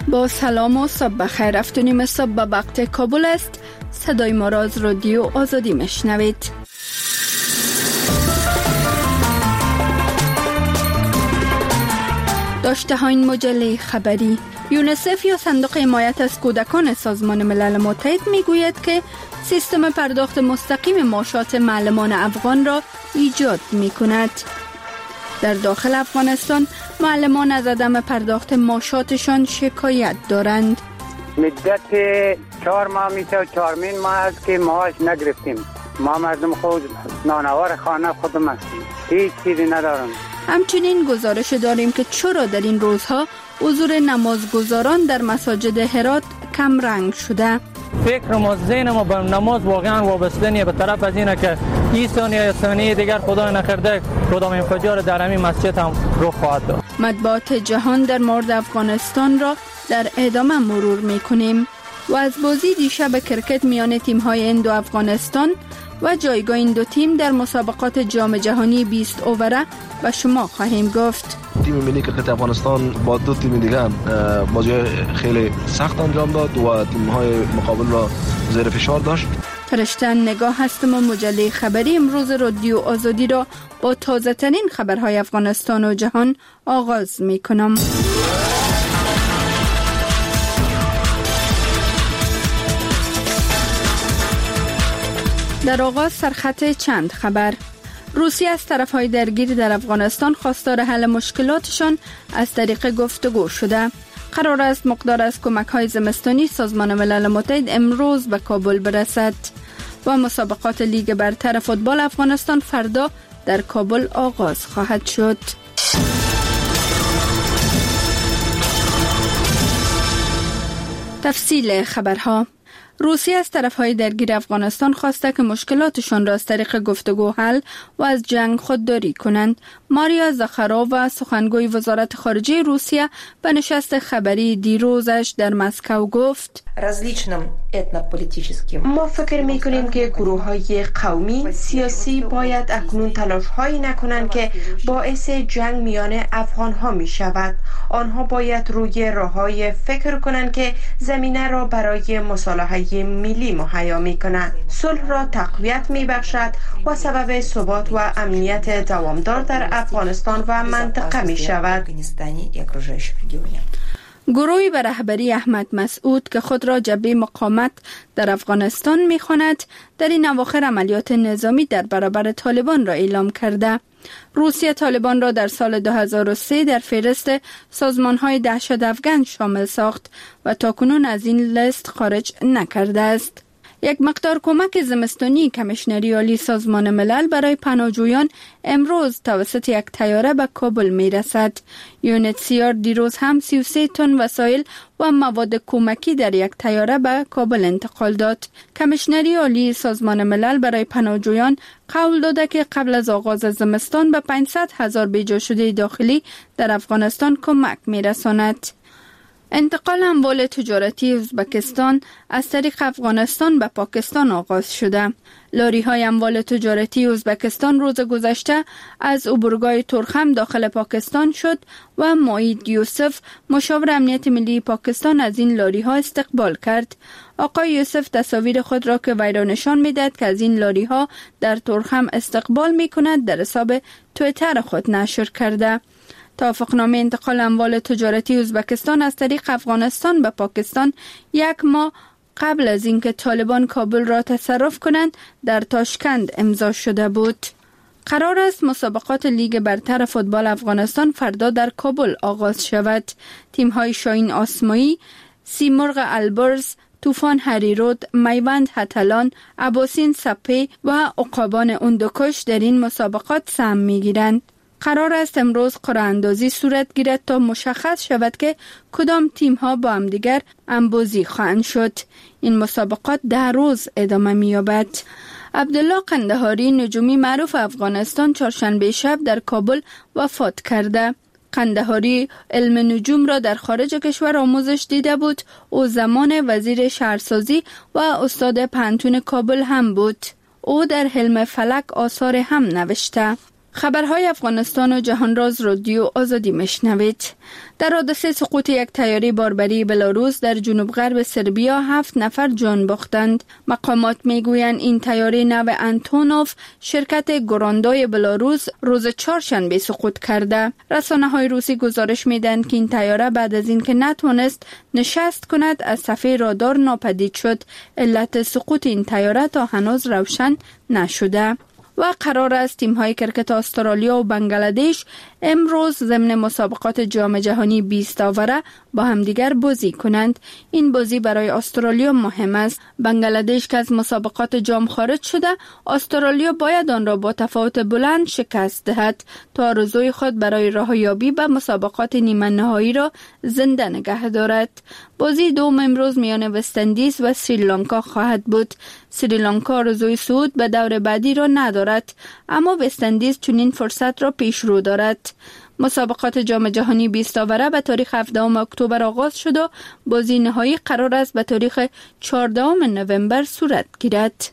با سلام و صبح بخیر. 7:30 صبح به وقت کابل است. صدای ما را از رادیو آزادی میشنوید. داشته ها این مجله خبری. یونیسف یا صندوق حمایت از کودکان سازمان ملل متحد میگوید که سیستم پرداخت مستقیم معاشات معلمان افغان را ایجاد میکند. در داخل افغانستان معلمان از عدم پرداخت معاشاتشان شکایت دارند. مدت 4 ماه میشه و 4 ماه است که معاش نگرفتیم. ما مردم خود نانوار خانه خودم هستیم، هیچ چیزی ندارم. همچنین گزارش داریم که چرا در این روزها حضور نمازگزاران در مساجد هرات کم رنگ شده. فکر ما ذهن ما به نماز واقعا وابسته نیه، به طرف از اینه که این ثانیه دیگر خدا نکرده کدام انفجار در همین مسجد هم رخ خواهد داد. مطبوعات جهان در مورد افغانستان را در ادامه مرور میکنیم و از بازی دیشب کرکت میان تیم‌های هند و افغانستان و جایگاه این دو تیم در مسابقات جام جهانی 20 اووره به شما خواهیم گفت. تیم ملی کرکت افغانستان با دو تیم دیگه بازی خیلی سخت انجام داد و تیم‌های مقابل را زیر فشار داشت. فرشته نگاه هستم و مجله خبری امروز رادیو آزادی را با تازه ترین خبرهای افغانستان و جهان آغاز می کنم. در آغاز سرخط چند خبر. روسیه از طرفهای درگیر در افغانستان خواستار حل مشکلاتشان از طریق گفتگو شده. قرار است مقدار از کمک‌های زمستانی سازمان ملل متحد امروز به کابل برسد و مسابقات لیگ برتر فوتبال افغانستان فردا در کابل آغاز خواهد شد. تفصیل خبرها. روسیه از طرفهای درگیر افغانستان خواسته که مشکلاتشان را از طریق گفتگو حل و از جنگ خودداری کنند. ماریا زاخارووا سخنگوی وزارت خارجه روسیه به نشست خبری دیروزش در مسکو گفت: ما فکر می‌کنیم که گروه‌های قومی سیاسی باید اکنون تلاش‌هایی نکنند که باعث جنگ میان افغان‌ها می‌شود. آنها باید روی راه‌های فکر کنند که زمینه را برای مصالحه ملی مهیا می‌کند، صلح را تقویت می‌بخشد و سبب ثبات و امنیت دوامدار در افغانستان و منطقه می‌شود. گروهی به رهبری احمد مسعود که خود را جبهه مقاومت در افغانستان می‌خواند در این اواخر عملیات نظامی در برابر طالبان را اعلام کرده. روسیه طالبان را در سال 2003 در فهرست سازمان‌های دهشت افغان شامل ساخت و تاکنون از این لیست خارج نکرده است. یک مقدار کمک زمستانی کمیشنری عالی سازمان ملل برای پناهجویان امروز توسط یک طیاره به کابل می رسد. یونیتسیار دیروز هم 33 تن وسایل و مواد کمکی در یک طیاره به کابل انتقال داد. کمیشنری عالی سازمان ملل برای پناهجویان قول داده که قبل از آغاز زمستان به 500,000 بیجا شده داخلی در افغانستان کمک می رساند. انتقال اموال تجارتی ازبکستان از طریق افغانستان به پاکستان آغاز شده. لاری های اموال تجارتی ازبکستان روز گذشته از عبورگاه ترخم داخل پاکستان شد و معید یوسف مشاور امنیت ملی پاکستان از این لاری ها استقبال کرد. آقای یوسف تصاویر خود را که وی را نشان میداد که از این لاری ها در ترخم استقبال می کند در حساب توییتر خود نشر کرده. توافقنامه انتقال اموال تجارتی ازبکستان از طریق افغانستان به پاکستان 1 ماه قبل از اینکه طالبان کابل را تصرف کنند در تاشکند امضا شده بود. قرار است مسابقات لیگ برتر فوتبال افغانستان فردا در کابل آغاز شود. تیم‌های شاهین آسمایی، سیمرغ البرز، طوفان هریرود، میوند هتلان، اباسین سپی و عقابان اندوکش در این مسابقات سهم می‌گیرند. قرار است امروز قرعه اندازی صورت گیرد تا مشخص شود که کدام تیم ها با هم دیگر انبازی خواهند شد. این مسابقات 10 روز ادامه می‌یابد. عبدالله قندهاری نجومی معروف افغانستان چهارشنبه شب در کابل وفات کرده. قندهاری علم نجوم را در خارج کشور آموزش دیده بود. او زمان وزیر شهرسازی و استاد پانتون کابل هم بود. او در علم فلک آثار هم نوشته. خبرهای افغانستان و جهانراز رادیو آزادی میشنوید. در حادثه سقوط یک طیاره باربری بلاروس در جنوب غرب سربیا 7 نفر جان باختند. مقامات میگویند این طیاره نو انتونوف شرکت گراندای بلاروس روز چهارشنبه سقوط کرده. رسانه‌های روسی گزارش میدن که این طیاره بعد از اینکه نتوانست نشست کند از صفحه رادار ناپدید شد. علت سقوط این طیاره تا هنوز روشن نشده. و قرار است تیم‌های کرکت استرالیا و بنگلادش امروز ضمن مسابقات جام جهانی 20 آوره با همدیگر بازی کنند. این بازی برای استرالیا مهم است. بنگلادش که از مسابقات جام خارج شده، استرالیا باید آن را با تفاوت بلند شکست دهد تا آرزوی خود برای راهیابی به مسابقات نیمه نهایی را زنده نگه دارد. بازی دوم امروز میان وست اندیز و سریلانکا خواهد بود. سریلانکا آرزوی صعود به دور بعدی را ندارد، اما وست اندیز چنین فرصت را پیش رو دارد. مسابقات جام جهانی 20 آوره به تاریخ 17 اکتبر آغاز شد و بازی نهایی قرار است به تاریخ 14 نوامبر صورت گیرد.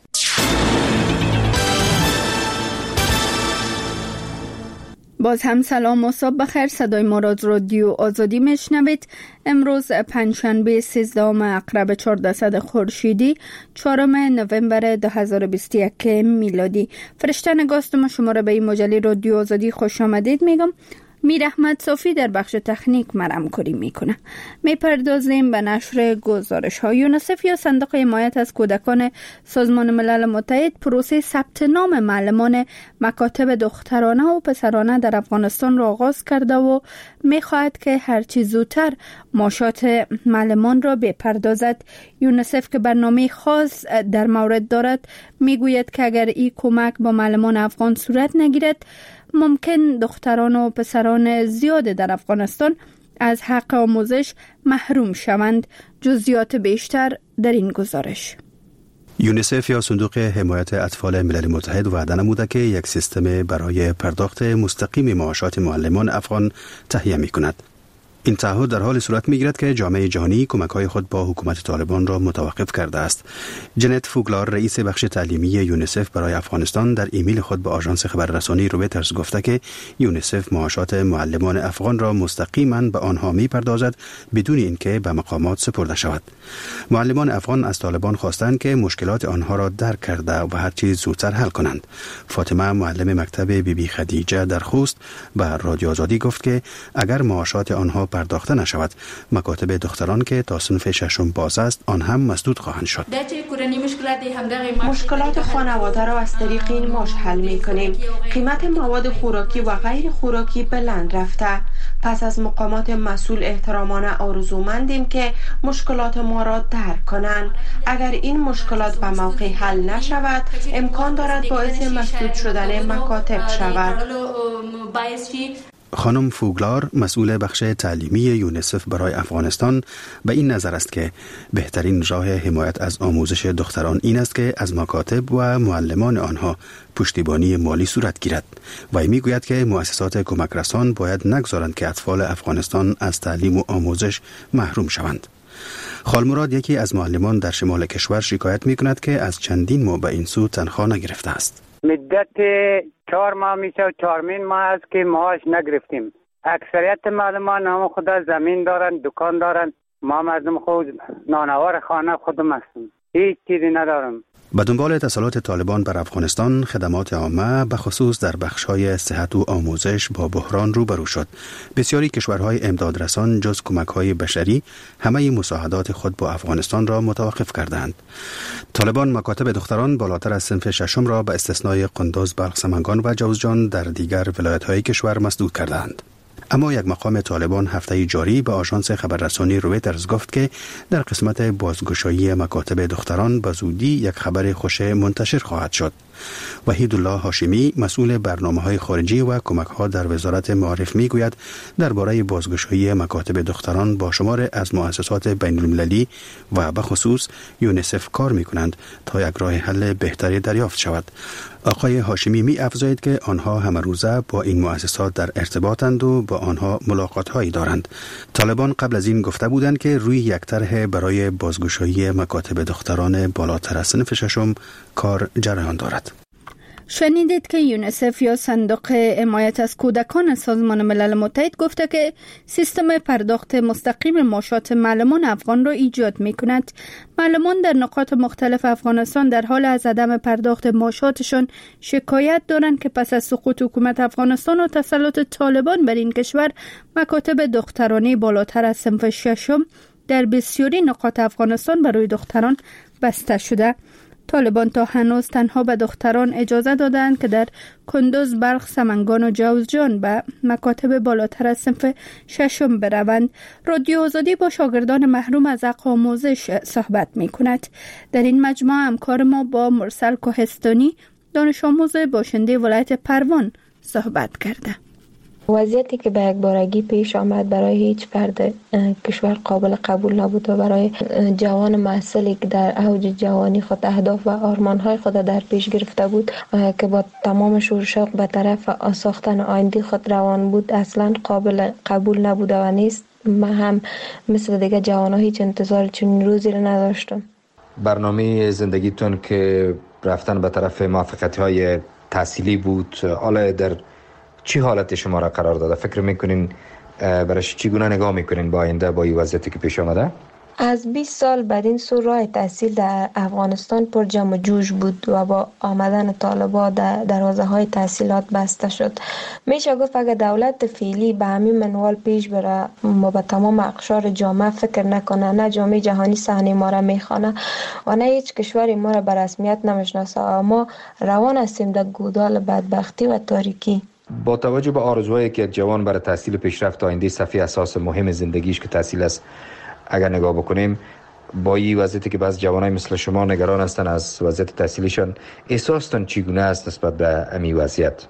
باز هم سلام و صبح بخیر. صدای ما را از رادیو آزادی میشنوید. امروز پنجشنبه 13 اقرب 1400 خورشیدی 4 نوامبر 2021 میلادی. فرشته نگاستم شما را به این مجله رادیو آزادی خوش آمدید میگم. میر احمد صافی در بخش تکنیک مرام کاری میکنه. میپردازیم به نشر گزارش ها. یونیسف یا صندوق حمایت از کودکان سازمان ملل متحد پروسه ثبت نام معلمان مکاتب دخترانه و پسرانه در افغانستان را آغاز کرده و میخواهد که هرچی زودتر معاشات معلمان را بپردازد. یونیسف که برنامه خاص در مورد دارد میگوید که اگر این کمک با معلمان افغان صورت نگیرد ممکن دختران و پسران زیاد در افغانستان از حق آموزش محروم شوند. جزئیات بیشتر در این گزارش. یونیسف یا صندوق حمایت اطفال ملل متحد وعده نموده که یک سیستم برای پرداخت مستقیم معاشات معلمان افغان تهیه می کند. این تعهد در حال صورت می‌گیرد که جامعه جهانی کمک‌های خود با حکومت طالبان را متوقف کرده است. جنت فوگلار رئیس بخش تعلیمی یونیسف برای افغانستان در ایمیل خود به آژانس خبررسانی رویترز گفته که یونیسف معاشات معلمان افغان را مستقیما به آنها می‌پردازد بدون اینکه به مقامات سپرده شود. معلمان افغان از طالبان خواستند که مشکلات آنها را درک کرده و هر چیز زودتر حل کنند. فاطمه معلم مکتب بیبی خدیجه در خوست به رادیو آزادی گفت که اگر معاشات آنها پرداخته نشود، مکاتب دختران که تا صنف ششم باز است آن هم مسدود خواهند شد. مشکلات خانواده را از طریق این معاش حل می‌کنیم. قیمت مواد خوراکی و غیر خوراکی بلند رفته. پس از مقامات مسئول احترامانه آرزومندیم که مشکلات ما را درک کنند. اگر این مشکلات به موقع حل نشود، امکان دارد باعث مسدود شدن مکاتب شود. خانم فوگلار مسئول بخش تعلیمی یونیسف برای افغانستان به این نظر است که بهترین راه حمایت از آموزش دختران این است که از مکاتب و معلمان آنها پشتیبانی مالی صورت گیرد و میگوید که مؤسسات کمک رسان باید نگذارند که اطفال افغانستان از تعلیم و آموزش محروم شوند. خالمراد یکی از معلمان در شمال کشور شکایت میکند که از چندین ماه به این سو تنخواه نگرفته است. مدت 4 ماه میشه و 4 ماه است که معاش نگرفتیم. اکثریت معلمان هم خدا زمین دارن، دکان دارن. ما مردم خود نانوار خانه خودم هستیم. هیچ چیزی ندارم. به دنبال تسلط طالبان بر افغانستان، خدمات عامه به خصوص در بخش‌های صحت و آموزش با بحران روبرو شد. بسیاری کشورهای امدادرسان جز کمک‌های بشری همه مساعدات خود با افغانستان را متوقف کردند. طالبان مکاتب دختران بالاتر از صنف ششم را به استثنای قندوز، بلخ، سمنگان و جوزجان در دیگر ولایت‌های کشور مسدود کردند. اما یک مقام طالبان هفته جاری به آژانس خبررسانی رویترز گفت که در قسمت بازگشایی مکاتب دختران به زودی یک خبر خوش منتشر خواهد شد. وحیدالله هاشمی مسئول برنامه‌های خارجی و کمک‌ها در وزارت معارف میگوید درباره بازگشایی مکاتب دختران با شمار از مؤسسات بین‌المللی و به خصوص یونیسف کار می‌کنند تا یک راه حل بهتری دریافت شود. آقای هاشمی می افزاید که آنها همه روزه با این مؤسسات در ارتباطند و با آنها ملاقات‌هایی دارند. طالبان قبل از این گفته بودند که روی یک طرح برای بازگشایی مکاتب دختران بالاتر از صنف ششم کار جریان دارد. شنیدید که یونیسف یا صندوق حمایت از کودکان سازمان ملل متحد گفته که سیستم پرداخت مستقیم معاشات معلمان افغان را ایجاد می کند. معلمان در نقاط مختلف افغانستان در حال از عدم پرداخت معاشاتشان شکایت دارند که پس از سقوط حکومت افغانستان و تسلط طالبان بر این کشور، مکاتب دخترانه بالاتر از صنف ششم در بسیاری نقاط افغانستان برای دختران بسته شده. طالبان تا هنوز تنها به دختران اجازه دادند که در کندوز، بلخ، سمنگان و جوزجان به مکاتب بالاتر از صنف ششم بروند. رادیو آزادی با شاگردان محروم از حق آموزش صحبت می کند. در این مجموعه همکار ما با مرسل کوهستانی، دانش آموز باشنده ولایت پروان، صحبت کرده. وضعیتی که به یک بارگی پیش آمد برای هیچ فرد کشور قابل قبول نبود و برای جوان محصلی که در اوج جوانی خود اهداف و آرمان‌های خود در پیش گرفته بود که با تمام شور و شوق به طرف ساختن آینده خود روان بود، اصلا قابل قبول نبوده و نیست. من هم مثل دیگه جوان‌ها هیچ انتظار چنین روزی رو نداشتم. برنامه زندگیتون که رفتن به طرف موفقیت‌های تحصیلی بود، حالا در چی حالت شما را قرار داده؟ فکر میکنین برایش چگونه نگاه میکنین با آینده، با این وضعیتی که پیش آمده؟ از 20 سال بعد این سو راه تحصیل در افغانستان پر جمع جوش بود و با آمدن طالبان دروازه های تحصیلات بسته شد. میشه گفت اگر دولت فعلی به همین منوال پیش بره، ما به تمام اقشار جامعه فکر نکنه، نه جامعه جهانی صحنه ما را میخوانه و نه هیچ کشوری ما را به رسمیت نمیشناسه، ما روان هستیم در گودال بدبختی و تاریکی. با توجه به آرزوهایی که جوان برای تحصیل پیشرفت آینده صفحه اساس مهم زندگیش که تحصیل است اگر نگاه بکنیم، با این وضعیتی که بعض جوانای مثل شما نگران هستن از وضعیت تحصیلیشان، احساستون چگونه است نسبت به این وضعیت؟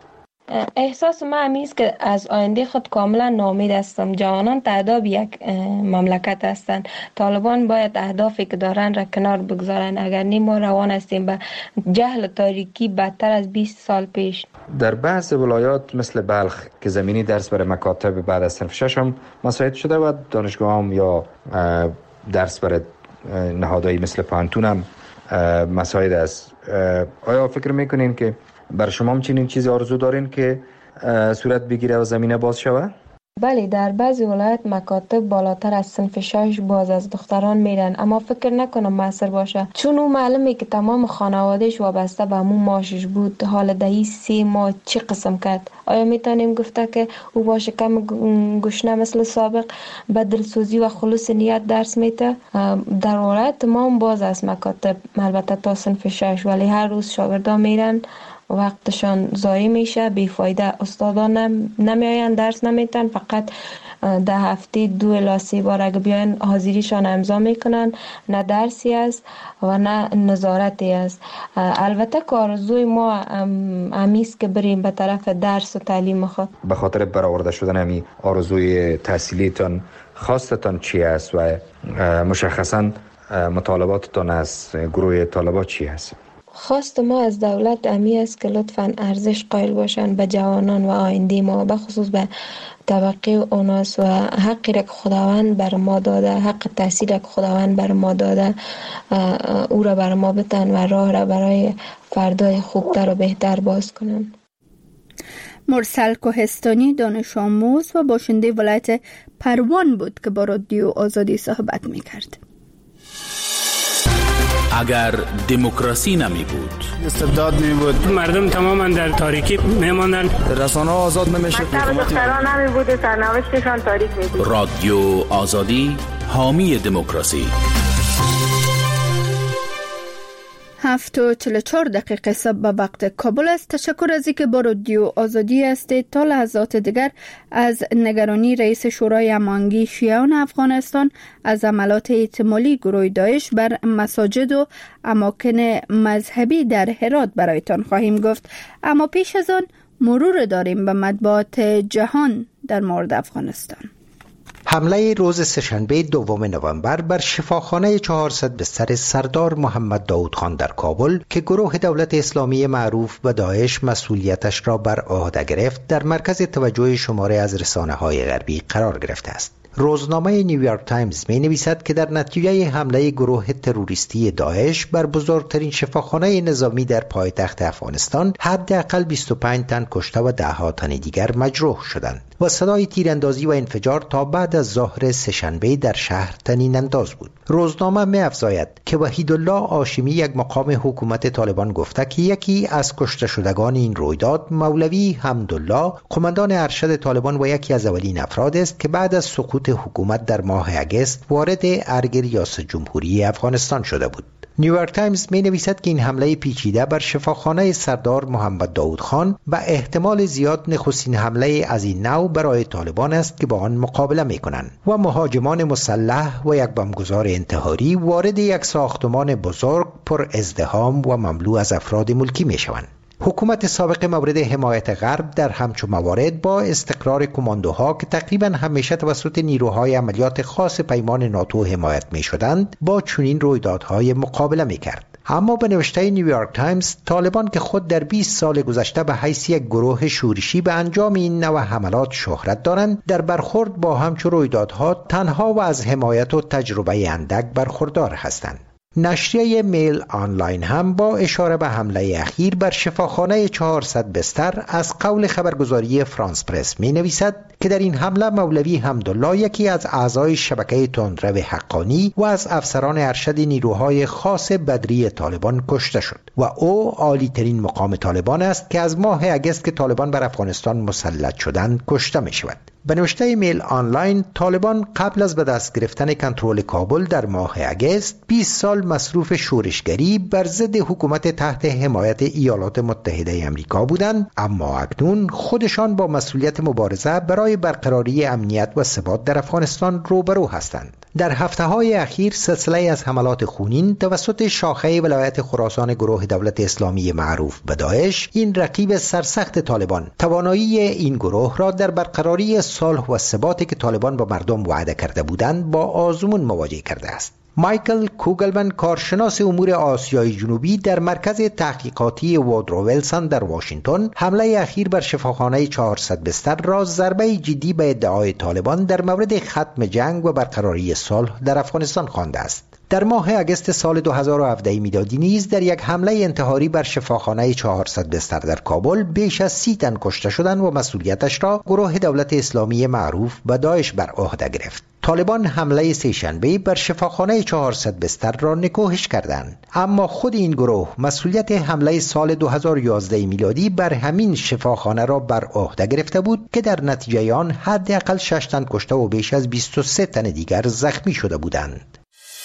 احساس من همین است که از آینده خود کاملا ناامید هستم. جوانان تعداد یک مملکت هستند. طالبان باید اهدافی که دارن را کنار بگذارن، اگر نی ما روان هستیم به جهل تاریکی بدتر از 20 سال پیش. در بعض ولایات مثل بلخ که زمینی درس برای مکاتب بعد از صنف ششم مساعد شده و دانشگاه هم یا درس برای نهادهایی مثل پانتون هم مساعد است. آیا فکر میکنین که بر شما هم چنین چیزی آرزو دارین که صورت بگیره و زمینه باز شود؟ بله، در بعضی ولایت مکاتب بالاتر از صنف 6 باز از دختران میرن، اما فکر نکنم موثر باشه، چون او معلومه که تمام خانوادهش وابسته به همون معاشش بود. حال دهی 3 ماه چی قسم کرد؟ آیا میتونیم گفته که او با شکم گشنه مثل سابق به دلسوزی و خلوص نیت درس میده؟ در ولایت ما هم باز از مکاتب، البته تا صنف 6، ولی هر روز شاگردان میرن، وقتشان ضایع میشه، بیفایده. استادان نمیاین، درس نمیتن، فقط در هفته 2 الی 3 بار اگه بیاین حاضریشان امضا میکنن. نه درسی است و نه نظارتی است. البته که آرزوی ما همیست که بریم به طرف درس و تعلیم خود. به خاطر برآورده شدن همین آرزوی تحصیلیتان، خواستتان چی است و مشخصا مطالباتتان از گروه طالبان چی است؟ خواست ما از دولت امی است که لطفاً ارزش قائل باشند به جوانان و آینده ما، به خصوص به طبقه اوناس، و حقی را که خداوند بر ما داده، حق تحصیل را که خداوند بر ما داده، او را بر ما بتن و راه را برای فردای خوبتر و بهتر باز کنند. مرسل کوهستانی، دانش آموز و باشنده ولایت پروان بود که با رادیو آزادی صحبت می‌کرد. اگر دموکراسی نمی بود، استبداد می بود، مردم تماما در تاریکی می ماندن، رسانه ها آزاد نمی شد، دختران نمی بود، سرنوشتشان تاریک می بود. رادیو آزادی، حامی دموکراسی. 7:44 صبح به وقت کابل است. تشکر از اینکه با رادیو آزادی هستید. تا لحظات دیگر از نگرانی رئیس شورای امنیتی شیعیان افغانستان از حملات احتمالی گروه داعش بر مساجد و اماکن مذهبی در هرات برایتان خواهیم گفت، اما پیش از آن مرور داریم به مطبوعات جهان در مورد افغانستان. حمله روز سه‌شنبه 2 نوامبر بر شفاخانه 400 بستر سردار محمد داود خان در کابل که گروه دولت اسلامی معروف به داعش مسئولیتش را بر عهده گرفت، در مرکز توجه شماری از رسانه‌های غربی قرار گرفته است. روزنامه نیویورک تایمز می نویسد که در نتیجه حمله گروه تروریستی داعش بر بزرگترین شفاخانه نظامی در پایتخت افغانستان حداقل 25 تن کشته و ده‌ها تن دیگر مجروح شدند و صدای تیراندازی و انفجار تا بعد از ظهر سه‌شنبه در شهر طنین انداز بود. روزنامه می افزاید که وحیدالله هاشمی، یک مقام حکومت طالبان، گفته که یکی از کشته شدگان این رویداد مولوی حمدالله، قماندان ارشد طالبان و یکی از اولین افراد است که بعد از سقوط حکومت در ماه اگست وارد ارگ ریاست جمهوری افغانستان شده بود. نیویورک تایمز می نویسد که این حمله پیچیده بر شفاخانه سردار محمد داود خان و احتمال زیاد نخستین حمله از این نوع برای طالبان است که با آن مقابله می کنند و مهاجمان مسلح و یک بمبگذار انتحاری وارد یک ساختمان بزرگ پر ازدحام و مملو از افراد ملکی می شوند. حکومت سابق مورد حمایت غرب در همچون موارد با استقرار کماندوها که تقریبا همیشه توسط نیروهای عملیات خاص پیمان ناتو حمایت می شدند با چنین رویدادهای مقابله می کرد. اما به نوشته نیویورک تایمز، طالبان که خود در 20 سال گذشته به حیث یک گروه شورشی به انجام این نوع حملات شهرت دارند، در برخورد با همچون رویدادها تنها و از حمایت و تجربه اندک برخوردار هستند. نشریه میل آنلاین هم با اشاره به حمله اخیر بر شفاخانه 400 بستر از قول خبرگزاری فرانس پرس می نویسد که در این حمله مولوی حمدالله، یکی از اعضای شبکه تندرو حقانی و از افسران ارشد نیروهای خاص بدری طالبان کشته شد و او عالی ترین مقام طالبان است که از ماه اگست که طالبان بر افغانستان مسلط شدند کشته می شود. به نوشته میل آنلاین، طالبان قبل از به دست گرفتن کنترل کابل در ماه اگست 20 سال مصروف شورشگری بر ضد حکومت تحت حمایت ایالات متحده آمریکا بودند، اما اکنون خودشان با مسئولیت مبارزه برای برقراری امنیت و ثبات در افغانستان روبرو هستند. در هفته‌های اخیر سلسله از حملات خونین توسط شاخه ولایت خراسان گروه دولت اسلامی معروف به داعش، این رقیب سرسخت طالبان، توانایی این گروه را در برقراری صلح و ثباتی که طالبان با مردم وعده کرده بودند با آزمون مواجه کرده است. مایکل کوگلمن، کارشناس امور آسیای جنوبی در مرکز تحقیقاتی وودرو ویلسون در واشنگتن، حمله اخیر بر شفاخانه 400 بستر را ضربه جدی به ادعای طالبان در مورد ختم جنگ و برقراری صلح در افغانستان خوانده است. در ماه اگست سال 2017 میلادی نیز در یک حمله انتحاری بر شفاخانه 400 بستر در کابل بیش از 30 تن کشته شدند و مسئولیتش را گروه دولت اسلامی معروف به داعش بر عهده گرفت. طالبان حمله سه‌شنبه بر شفاخانه 400 بستر را نکوهش کردند، اما خود این گروه مسئولیت حمله سال 2011 میلادی بر همین شفاخانه را بر عهده گرفته بود که در نتیجه آن حداقل 6 تن کشته و بیش از 23 تن دیگر زخمی شده بودند.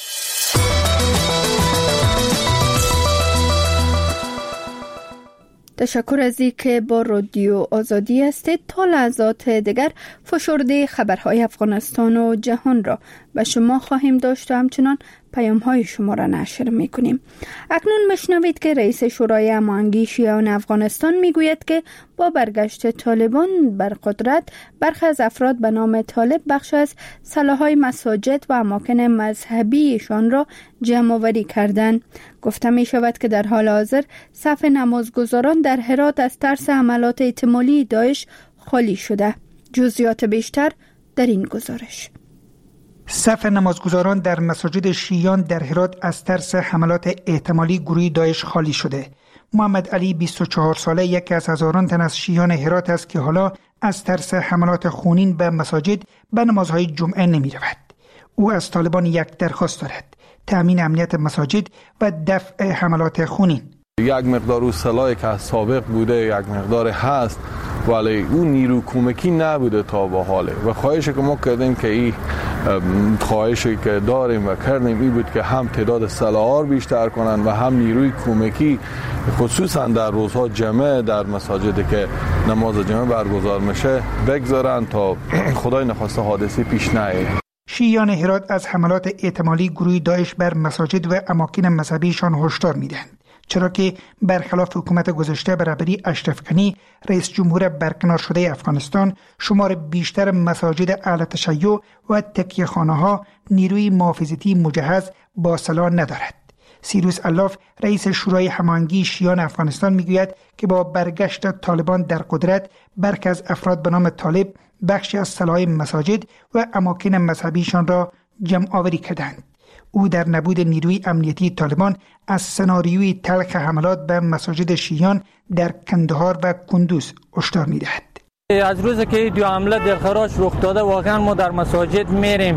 تشکر از اینکه با رادیو آزادی هستید. تا لحظات دیگر فشرده خبرهای افغانستان و جهان را به شما خواهیم داشت و همچنان پیام‌های شما را نشر می‌کنیم. اکنون میشنوید که رئیس شورای هماهنگی شیعیان افغانستان میگوید که با برگشت طالبان بر قدرت، برخی از افراد به نام طالب بخش از سلاح‌های مساجد و اماکن مذهبیشان را جمع‌آوری کردند. گفته می‌شود که در حال حاضر صف نمازگزاران در هرات از ترس حملات احتمالی داعش خالی شده. جزئیات بیشتر در این گزارش. صف نمازگزاران در مساجد شیعیان در هرات از ترس حملات احتمالی گروه داعش خالی شده. محمد علی 24 ساله یکی از هزاران تن از شیعیان هرات است که حالا از ترس حملات خونین به مساجد به نمازهای جمعه نمی رود. او از طالبان یک درخواست دارد: تأمین امنیت مساجد و دفع حملات خونین. یک مقدار او سلاحی که سابق بوده یک مقدار هست، ولی اون نیرو کمکی نبوده تا به حاله و خواهشی که ما کردیم که این خواهشی که داریم و کردیم این بود که هم تعداد سلاح بیشتر کنن و هم نیروی کمکی خصوصا در روزها جمعه در مساجدی که نماز جمعه برگزار میشه بگذارن تا خدای نخواسته حادثی پیش نیاد. شیعیان هرات از حملات احتمالی گروه داعش بر مساجد و اماکن مذهبیشان هشدار میدهند، چرا که برخلاف حکومت گذشته به رهبری اشرف غنی رئیس جمهور برکنار شده افغانستان، شمار بیشتر مساجد اهل تشیع و تکیه‌خانه‌ها نیروی محافظتی مجهز با سلاح ندارد. سیروس الاف رئیس شورای هماهنگی شیعیان افغانستان میگوید که با برگشت طالبان در قدرت برخی از افراد به نام طالب بخشی از صلاح مساجد و اماکن مذهبیشان را جمع آوری کردند. او در نبود نیروی امنیتی طالبان از سناریوی تلخ حملات به مساجد شیعیان در کندهار و کندوز هشدار می‌دهد. از روزی که دو حمله دلخراش رخ داده واقعا ما در مساجد میریم.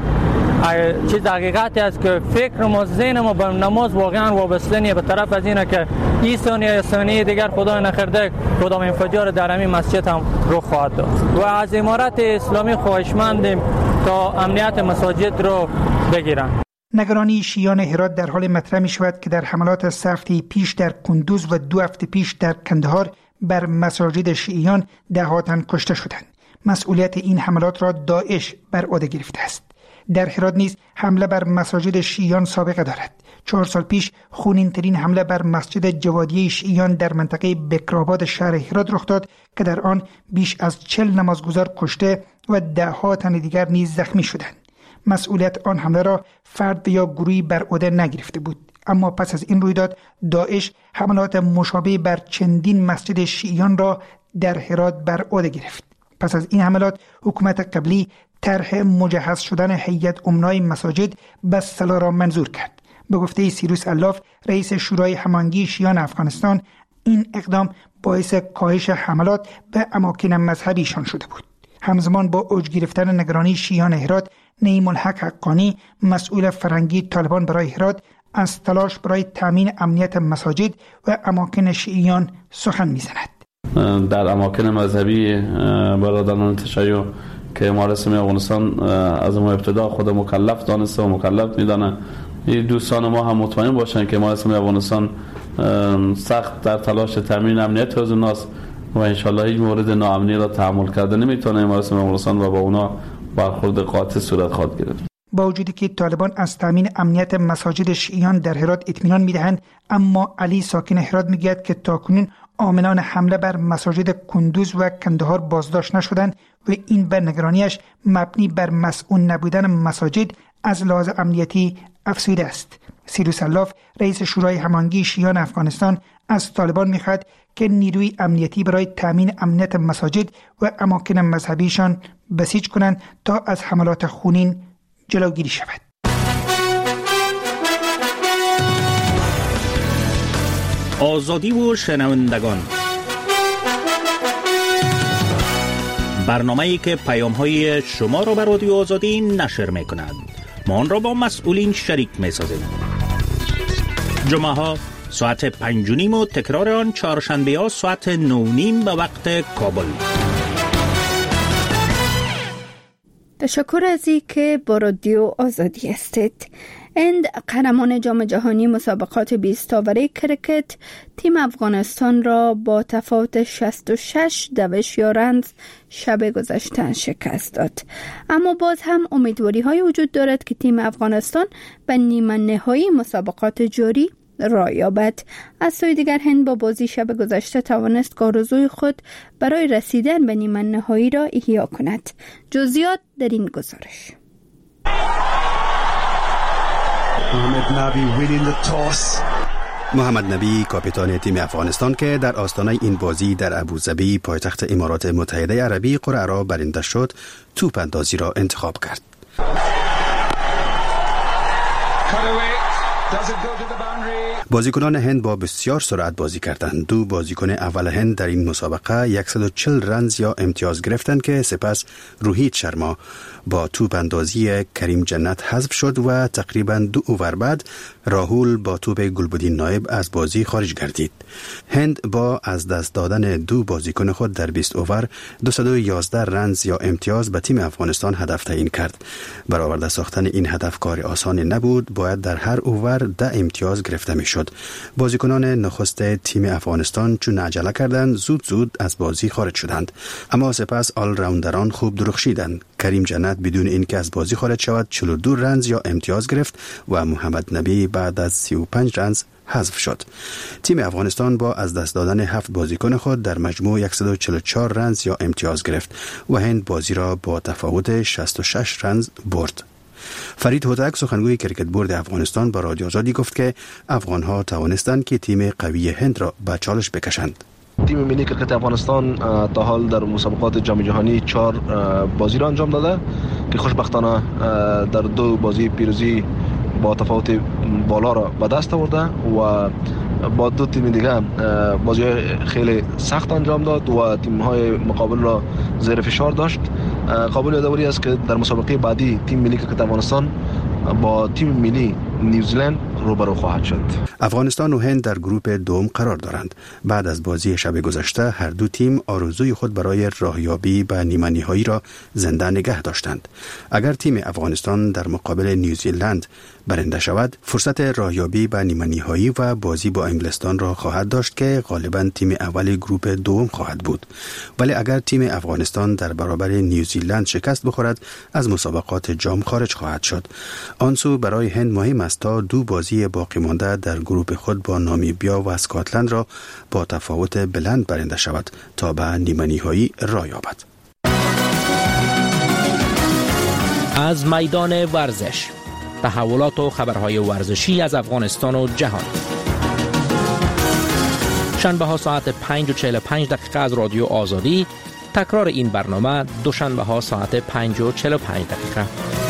چیز حقیقتی است که فکر ما ذهن ما به نماز واقعا وابسته نیست، به طرف از اینه که این ثانیه دیگر خدا نکرده کدام انفجار در همین مسجد هم رخ خواهد داد و از امارت اسلامی خواهشمندیم تا امنیت مساجد رو بگیرن. نگرانی شیعیان هرات در حال مطرح می شود که در حملات 3 هفته پیش در کندوز و 2 هفته پیش در کندهار بر مساجد شیعیان ده‌ها تن کشته شدند. مسئولیت این حملات را داعش بر عهده گرفته است. در هرات نیز حمله بر مساجد شیعیان سابقه دارد. 4 سال پیش خونین‌ترین حمله بر مسجد جوادیه شیعیان در منطقه بکرآباد شهر هرات رخ داد که در آن بیش از 40 نمازگزار کشته و ده‌ها تن دیگر نیز زخمی شدند. مسئولیت آن حمله را فرد یا گروهی بر عهده نگرفته بود، اما پس از این رویداد داعش حملات مشابه بر چندین مسجد شیعیان را در هرات بر عهده گرفت. پس از این حملات حکومت قبلی طرح مجهز شدن هیئت امنای مساجد به صلاح را منظور کرد. به گفته سیروس الاف رئیس شورای هماهنگی شیعیان افغانستان، این اقدام باعث کاهش حملات به اماکن مذهبیشان شده بود. همزمان با اوج گرفتن نگرانی شیعیان هرات، نعیم الحق حقانی مسئول فرهنگی طالبان برای هرات از تلاش برای تامین امنیت مساجد و اماکن شیعیان سخن می‌زند. در اماکن مذهبی برادران تشیع که امارت اسلامی افغانستان از ابتدا خود مکلف دانسته و مکلف میدانه، این دوستان ما هم مطمئن باشن که امارت اسلامی افغانستان سخت در تلاش تامین امنیت حضور ناست و انشالله هیچ مورد ناامنی را تحمل کرده نمیتونه امارت اسلامی افغانستان و با اونا برخورد قاطع صورت خواهد گرفت. با وجودی که طالبان از تامین امنیت مساجد شیعیان در هرات اطمینان میدهند، اما علی ساکن هرات میگوید که تاکنون عاملان حمله بر مساجد کندوز و کندهار بازداشت نشدند و این به نگرانیش مبنی بر مسئول نبودن مساجد از لحاظ امنیتی افزوده است. سیروس الاف رئیس شورای هماهنگی شیعیان افغانستان از طالبان میخواد که نیروی امنیتی برای تامین امنیت مساجد و اماکن مذهبیشان بسیج کنند تا از حملات خونین جلوگیری شود. آزادی و شنوندگان، برنامه‌ای که پیام‌های شما را به رادیو آزادی نشر می‌کند. ما آن را با مسئولین شریک می‌سازیم. جمعه‌ها ساعت 5:30 و تکرار آن چهارشنبه‌ها ساعت 9:30 به وقت کابل. تشکر از اینکه با رادیو آزادی هستید. هند قهرمان جام جهانی مسابقات 20 تاوره کرکت تیم افغانستان را با تفاوت 66 دوش یا رنز شب گذشته شکست داد. اما باز هم امیدواری های وجود دارد که تیم افغانستان به نیمه نهایی مسابقات جاری راه یابد. از سوی دیگر هند با بازی شب گذشته توانست آرزوی خود برای رسیدن به نیمه نهایی را احیا کند. جزئیات در این گزارش. محمد نبی کاپیتان تیم افغانستان که در آستانه این بازی در ابوظبی پایتخت امارات متحده عربی قرعه را برنده شد، توپ اندازی را انتخاب کرد. بازیکنان هند با بسیار سرعت بازی کردند. 2 بازیکن اول هند در این مسابقه 140 رنز یا امتیاز گرفتند که سپس روهیت شرما با توپ اندازی کریم جنت حذف شد و تقریباً 2 اوور بعد راهول با توپ گلبدین نایب از بازی خارج گردید. هند با از دست دادن 2 بازیکن خود در 20 اوور 211 رنز یا امتیاز به تیم افغانستان هدف تعیین کرد. برآورده ساختن این هدف کار آسانی نبود. باید در هر اوور 10 امتیاز گرفته میشد. بازیکنان نخست تیم افغانستان چون عجله کردند زود از بازی خارج شدند، اما سپس آل راوندران خوب درخشیدند. کریم جنت بدون اینکه از بازی خارج شود 42 رنز یا امتیاز گرفت و محمد نبی بعد از 35 رنز حذف شد. تیم افغانستان با از دست دادن 7 بازیکن خود در مجموع 144 رنز یا امتیاز گرفت و هند بازی را با تفاوت 66 رنز برد. فرید هوتک سخنگوی کرکت بورد افغانستان با رادیو آزادی گفت که افغان‌ها توانستند که تیم قوی هند را به چالش بکشند. تیم ملی کرکت افغانستان تا حال در مسابقات جام جهانی 4 بازی را انجام داده که خوشبختانه در 2 بازی پیروزی با تفاوت بالا را به دست آورده و با 2 تیم دیگه بازی خیلی سخت انجام داد و تیم‌های مقابل را زیر فشار داشت. قابل یادآوری است که در مسابقه بعدی تیم ملی کرکت افغانستان با تیم ملی نیوزیلند روبرو خواهد شد. افغانستان و هند در گروپ دوم قرار دارند. بعد از بازی شب گذشته هر دو تیم آرزوی خود برای راهیابی به نیمه نهایی را زنده نگه داشتند. اگر تیم افغانستان در مقابل نیوزیلند برنده شود، فرصت راهیابی به نیمه نهایی و بازی با انگلستان را خواهد داشت که غالباً تیم اول گروپ دوم خواهد بود. ولی اگر تیم افغانستان در برابر نیوزیلند شکست بخورد، از مسابقات جام خارج خواهد شد. آنسو برای هند مهم است تا 2 بازی باقی مانده در گروپ خود با نامیبیا و اسکاتلند را با تفاوت بلند برنده شود تا به نیمه نهایی راه یابد. از میدان ورزش، تحولات و خبرهای ورزشی از افغانستان و جهان. شنبه ها ساعت 5:45 از رادیو آزادی. تکرار این برنامه دوشنبه ها ساعت 5:45.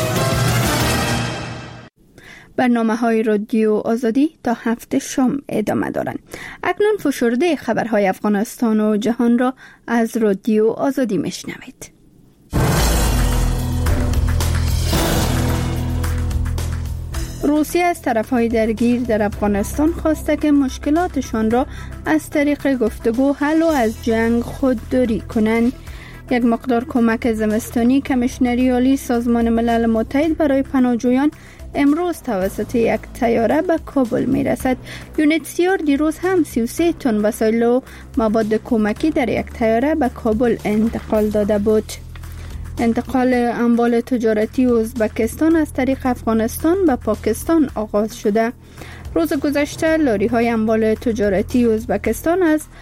برنامه های رادیو آزادی تا 7 شام ادامه دارند. اکنون فشرده خبرهای افغانستان و جهان را از رادیو آزادی میشنوید. روسیه از طرفهای درگیر در افغانستان خواسته که مشکلاتشان را از طریق گفتگو حل و از جنگ خودداری کنند. یک مقدار کمک زمستانی کمیشنری عالی سازمان ملل متحد برای پناهجویان امروز توسط یک طیاره به کابل میرسد. یونیتسیار دیروز هم 33 تن وسایل و مواد کمکی در یک طیاره به کابل انتقال داده بود. انتقال اموال تجارتی ازبکستان از طریق افغانستان به پاکستان آغاز شده. روز گذشته لاری های اموال تجارتی ازبکستان از